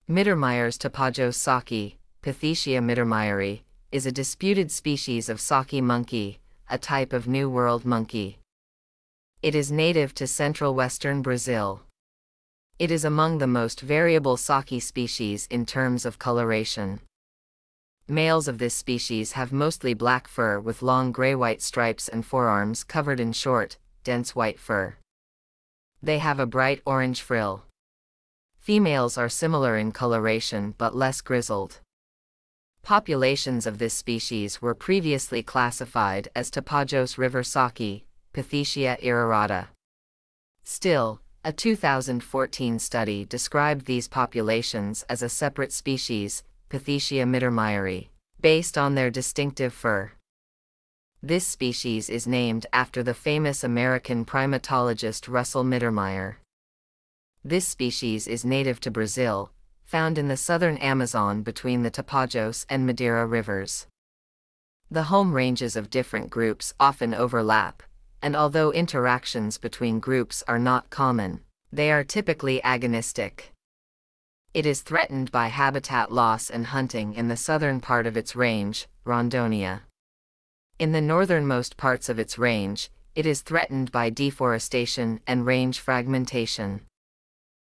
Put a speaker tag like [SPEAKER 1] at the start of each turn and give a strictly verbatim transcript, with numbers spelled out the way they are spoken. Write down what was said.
[SPEAKER 1] Mittermeyer's Tapajos saki, Pithecia mittermeyeri, is a disputed species of saki monkey, a type of New World monkey. It is native to central western Brazil. It is among the most variable saki species in terms of coloration. Males of this species have mostly black fur with long gray-white stripes and forearms covered in short, dense white fur. They have a bright orange frill. Females are similar in coloration but less grizzled. Populations of this species were previously classified as Tapajos River saki, Pithecia irrarata. Still, a two thousand fourteen study described these populations as a separate species, Pithecia mittermeyeri, based on their distinctive fur. This species is named after the famous American primatologist Russell Mittermeyer. This species is native to Brazil, found in the southern Amazon between the Tapajos and Madeira rivers. The home ranges of different groups often overlap, and although interactions between groups are not common, they are typically agonistic. It is threatened by habitat loss and hunting in the southern part of its range, Rondônia. In the northernmost parts of its range, it is threatened by deforestation and range fragmentation.